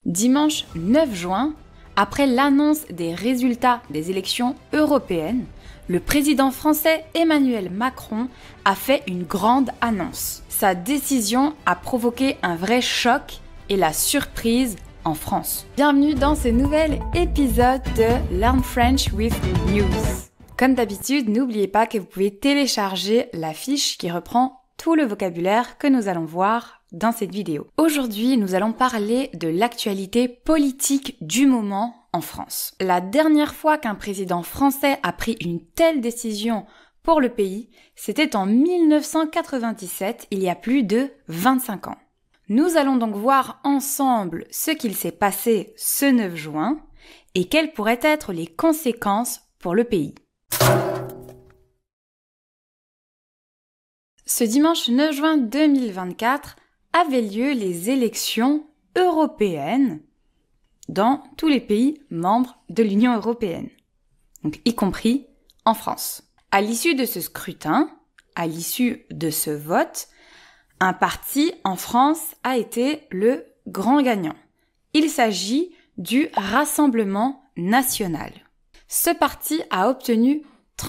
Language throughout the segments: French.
Dimanche 9 juin, après l'annonce des résultats des élections européennes, le président français Emmanuel Macron a fait une grande annonce. Sa décision a provoqué un vrai choc et la surprise en France. Bienvenue dans ce nouvel épisode de Learn French with News. Comme d'habitude, n'oubliez pas que vous pouvez télécharger la fiche qui reprend tout le vocabulaire que nous allons voir dans cette vidéo. Aujourd'hui, nous allons parler de l'actualité politique du moment en France. La dernière fois qu'un président français a pris une telle décision pour le pays, c'était en 1997, il y a plus de 25 ans. Nous allons donc voir ensemble ce qu'il s'est passé ce 9 juin et quelles pourraient être les conséquences pour le pays. Ce dimanche 9 juin 2024 avaient lieu les élections européennes dans tous les pays membres de l'Union européenne, donc y compris en France. À l'issue de ce scrutin, à l'issue de ce vote, un parti en France a été le grand gagnant. Il s'agit du Rassemblement national. Ce parti a obtenu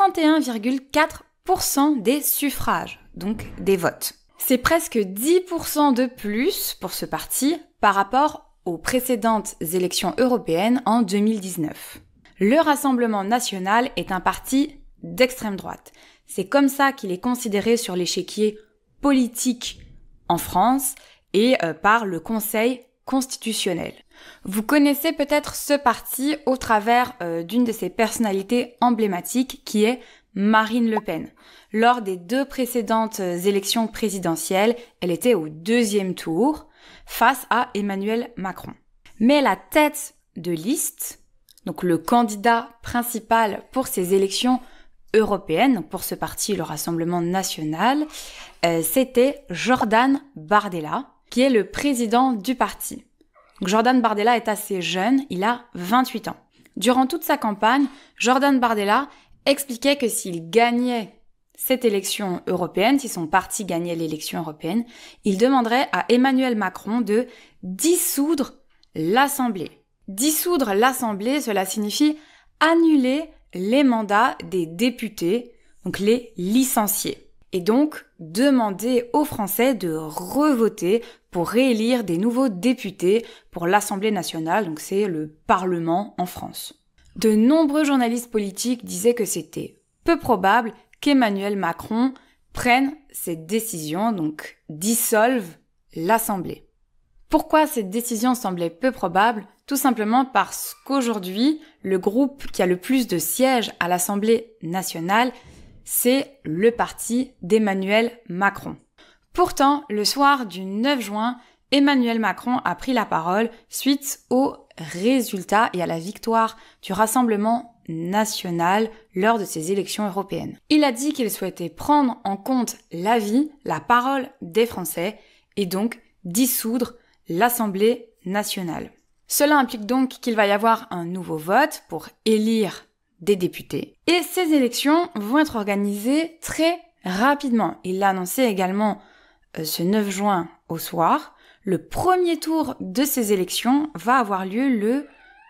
31,4% des suffrages, donc des votes. C'est presque 10% de plus pour ce parti par rapport aux précédentes élections européennes en 2019. Le Rassemblement national est un parti d'extrême droite. C'est comme ça qu'il est considéré sur l'échiquier politique en France et par le Conseil constitutionnel. Vous connaissez peut-être ce parti au travers d'une de ses personnalités emblématiques qui est Marine Le Pen. Lors des 2 précédentes élections présidentielles, elle était au 2e tour face à Emmanuel Macron. Mais la tête de liste, donc le candidat principal pour ces élections européennes, donc pour ce parti, le Rassemblement national, c'était Jordan Bardella, qui est le président du parti. Donc Jordan Bardella est assez jeune, il a 28 ans. Durant toute sa campagne, Jordan Bardella expliquait que s'il gagnait cette élection européenne, si son parti gagnait l'élection européenne, il demanderait à Emmanuel Macron de dissoudre l'Assemblée. Dissoudre l'Assemblée, cela signifie annuler les mandats des députés, donc les licenciés. Et donc demander aux Français de revoter pour réélire des nouveaux députés pour l'Assemblée nationale, donc c'est le Parlement en France. De nombreux journalistes politiques disaient que c'était peu probable qu'Emmanuel Macron prenne cette décision, donc dissolve l'Assemblée. Pourquoi cette décision semblait peu probable ? Tout simplement parce qu'aujourd'hui, le groupe qui a le plus de sièges à l'Assemblée nationale, c'est le parti d'Emmanuel Macron. Pourtant, le soir du 9 juin, Emmanuel Macron a pris la parole suite aux résultats et à la victoire du Rassemblement national lors de ces élections européennes. Il a dit qu'il souhaitait prendre en compte l'avis, la parole des Français et donc dissoudre l'Assemblée nationale. Cela implique donc qu'il va y avoir un nouveau vote pour élire des députés. Et ces élections vont être organisées très rapidement. Il l'a annoncé également ce 9 juin au soir. Le premier tour de ces élections va avoir lieu le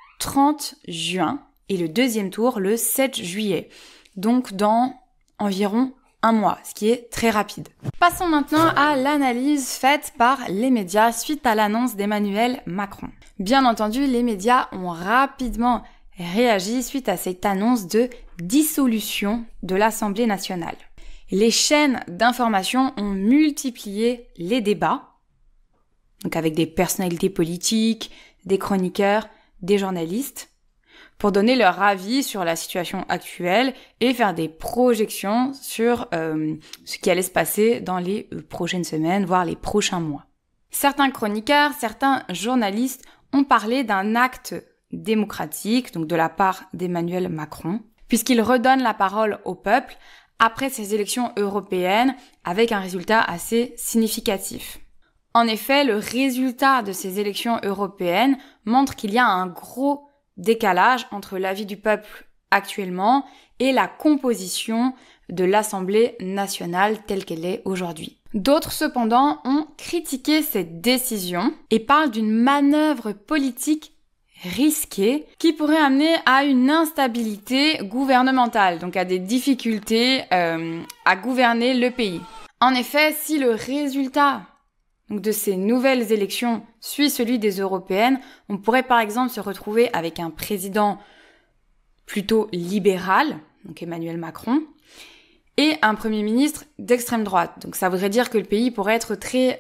30 juin et le deuxième tour le 7 juillet. Donc dans environ un mois, ce qui est très rapide. Passons maintenant à l'analyse faite par les médias suite à l'annonce d'Emmanuel Macron. Bien entendu, les médias ont rapidement réagi suite à cette annonce de dissolution de l'Assemblée nationale. Les chaînes d'information ont multiplié les débats, donc avec des personnalités politiques, des chroniqueurs, des journalistes, pour donner leur avis sur la situation actuelle et faire des projections sur ce qui allait se passer dans les prochaines semaines, voire les prochains mois. Certains chroniqueurs, certains journalistes ont parlé d'un acte démocratique, donc de la part d'Emmanuel Macron, puisqu'il redonne la parole au peuple après ces élections européennes avec un résultat assez significatif. En effet, le résultat de ces élections européennes montre qu'il y a un gros décalage entre l'avis du peuple actuellement et la composition de l'Assemblée nationale telle qu'elle est aujourd'hui. D'autres, cependant, ont critiqué cette décision et parlent d'une manœuvre politique risquée qui pourrait amener à une instabilité gouvernementale, donc à des difficultés à gouverner le pays. En effet, si le résultat de ces nouvelles élections suit celui des européennes, on pourrait par exemple se retrouver avec un président plutôt libéral, donc Emmanuel Macron, et un premier ministre d'extrême droite. Donc ça voudrait dire que le pays pourrait être très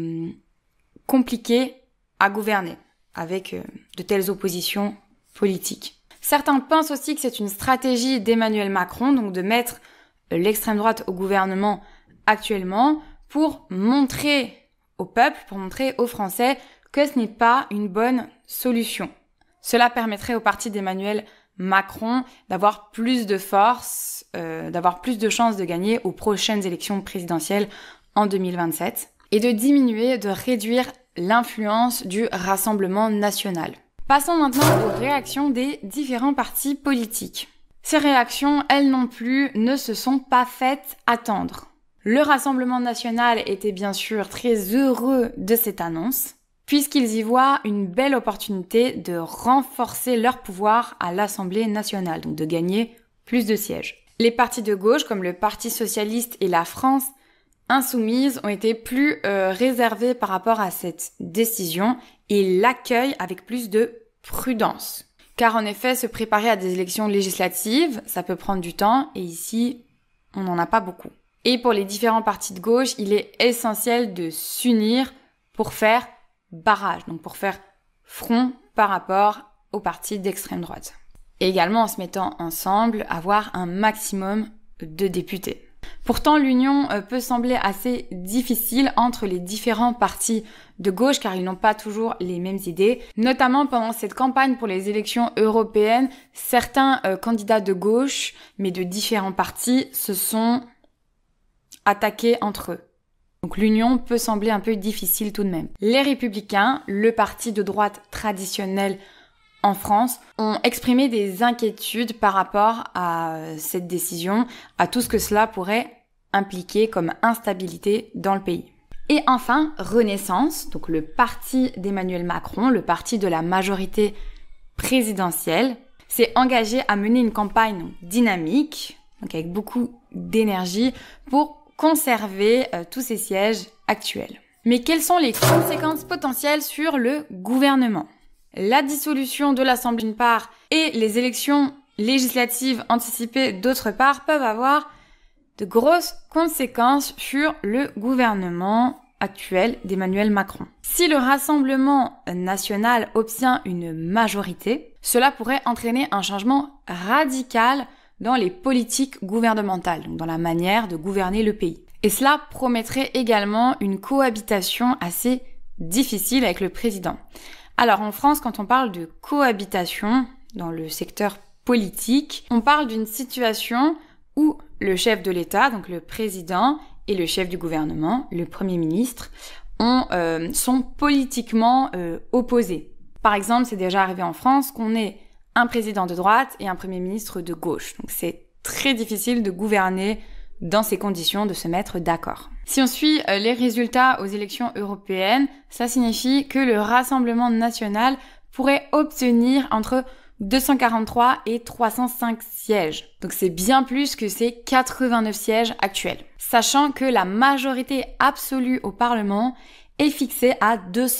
compliqué à gouverner, avec de telles oppositions politiques. Certains pensent aussi que c'est une stratégie d'Emmanuel Macron, donc de mettre l'extrême droite au gouvernement actuellement, pour montrer au peuple, pour montrer aux Français que ce n'est pas une bonne solution. Cela permettrait au parti d'Emmanuel Macron d'avoir plus de force, d'avoir plus de chances de gagner aux prochaines élections présidentielles en 2027 et de diminuer, de réduire l'influence du Rassemblement national. Passons maintenant aux réactions des différents partis politiques. Ces réactions, elles non plus, ne se sont pas faites attendre. Le Rassemblement national était bien sûr très heureux de cette annonce, puisqu'ils y voient une belle opportunité de renforcer leur pouvoir à l'Assemblée nationale, donc de gagner plus de sièges. Les partis de gauche, comme le Parti socialiste et la France insoumise, ont été plus réservés par rapport à cette décision et l'accueillent avec plus de prudence. Car en effet, se préparer à des élections législatives, ça peut prendre du temps, et ici, on n'en a pas beaucoup. Et pour les différents partis de gauche, il est essentiel de s'unir pour faire barrage, donc pour faire front par rapport aux partis d'extrême droite. Et également en se mettant ensemble, avoir un maximum de députés. Pourtant, l'union peut sembler assez difficile entre les différents partis de gauche car ils n'ont pas toujours les mêmes idées. Notamment pendant cette campagne pour les élections européennes, certains candidats de gauche, mais de différents partis, se sont attaqués entre eux. Donc l'union peut sembler un peu difficile tout de même. Les Républicains, le parti de droite traditionnel en France, ont exprimé des inquiétudes par rapport à cette décision, à tout ce que cela pourrait impliquer comme instabilité dans le pays. Et enfin, Renaissance, donc le parti d'Emmanuel Macron, le parti de la majorité présidentielle, s'est engagé à mener une campagne dynamique, donc avec beaucoup d'énergie, pour conserver tous ces sièges actuels. Mais quelles sont les conséquences potentielles sur le gouvernement ? La dissolution de l'Assemblée d'une part et les élections législatives anticipées d'autre part peuvent avoir de grosses conséquences sur le gouvernement actuel d'Emmanuel Macron. Si le Rassemblement national obtient une majorité, cela pourrait entraîner un changement radical dans les politiques gouvernementales, donc dans la manière de gouverner le pays. Et cela promettrait également une cohabitation assez difficile avec le président. Alors en France, quand on parle de cohabitation dans le secteur politique, on parle d'une situation où le chef de l'État, donc le président, et le chef du gouvernement, le Premier ministre, sont politiquement opposés. Par exemple, c'est déjà arrivé en France qu'on ait un président de droite et un Premier ministre de gauche. Donc c'est très difficile de gouverner dans ces conditions, de se mettre d'accord. Si on suit les résultats aux élections européennes, ça signifie que le Rassemblement national pourrait obtenir entre 243 et 305 sièges. Donc c'est bien plus que ces 89 sièges actuels. Sachant que la majorité absolue au Parlement est fixée à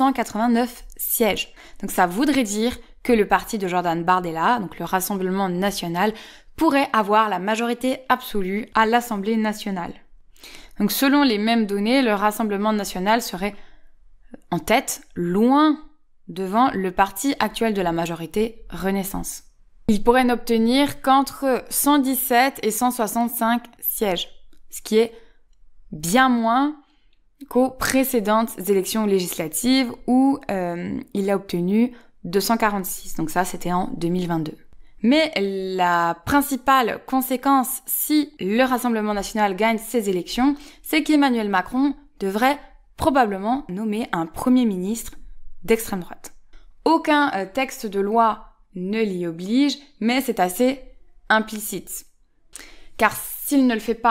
289 sièges. Donc ça voudrait dire que le parti de Jordan Bardella, donc le Rassemblement national, pourrait avoir la majorité absolue à l'Assemblée nationale. Donc selon les mêmes données, le Rassemblement national serait en tête, loin devant le parti actuel de la majorité, Renaissance. Il pourrait n'obtenir qu'entre 117 et 165 sièges, ce qui est bien moins qu'aux précédentes élections législatives où il a obtenu 246. Donc ça, c'était en 2022. Mais la principale conséquence, si le Rassemblement national gagne ces élections, c'est qu'Emmanuel Macron devrait probablement nommer un Premier ministre d'extrême droite. Aucun texte de loi ne l'y oblige, mais c'est assez implicite. Car s'il ne le fait pas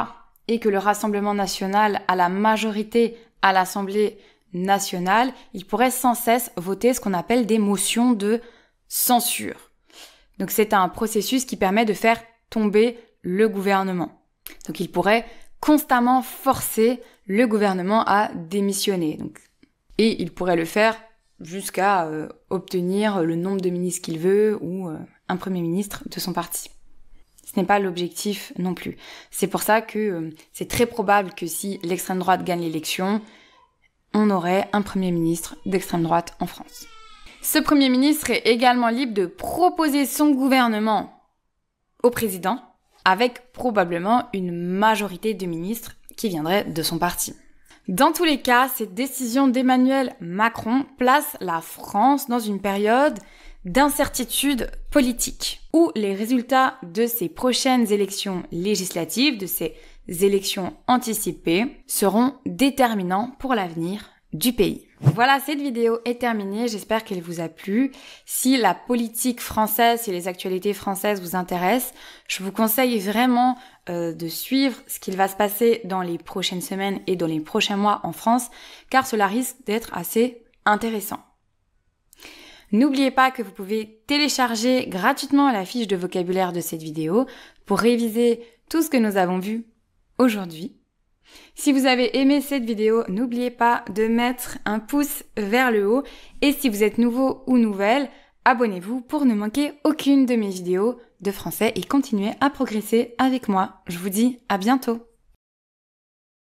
et que le Rassemblement national a la majorité à l'Assemblée nationale, il pourrait sans cesse voter ce qu'on appelle des motions de censure. Donc c'est un processus qui permet de faire tomber le gouvernement. Donc il pourrait constamment forcer le gouvernement à démissionner. Et il pourrait le faire jusqu'à obtenir le nombre de ministres qu'il veut ou un premier ministre de son parti. Ce n'est pas l'objectif non plus. C'est pour ça que c'est très probable que si l'extrême droite gagne l'élection, on aurait un premier ministre d'extrême droite en France. Ce premier ministre est également libre de proposer son gouvernement au président, avec probablement une majorité de ministres qui viendraient de son parti. Dans tous les cas, cette décision d'Emmanuel Macron place la France dans une période d'incertitude politique, où les résultats de ces prochaines élections législatives, de ces élections anticipées, seront déterminants pour l'avenir du pays. Voilà, cette vidéo est terminée, j'espère qu'elle vous a plu. Si la politique française, si les actualités françaises vous intéressent, je vous conseille vraiment de suivre ce qu'il va se passer dans les prochaines semaines et dans les prochains mois en France, car cela risque d'être assez intéressant. N'oubliez pas que vous pouvez télécharger gratuitement la fiche de vocabulaire de cette vidéo pour réviser tout ce que nous avons vu aujourd'hui. Si vous avez aimé cette vidéo, n'oubliez pas de mettre un pouce vers le haut et si vous êtes nouveau ou nouvelle, abonnez-vous pour ne manquer aucune de mes vidéos de français et continuez à progresser avec moi. Je vous dis à bientôt.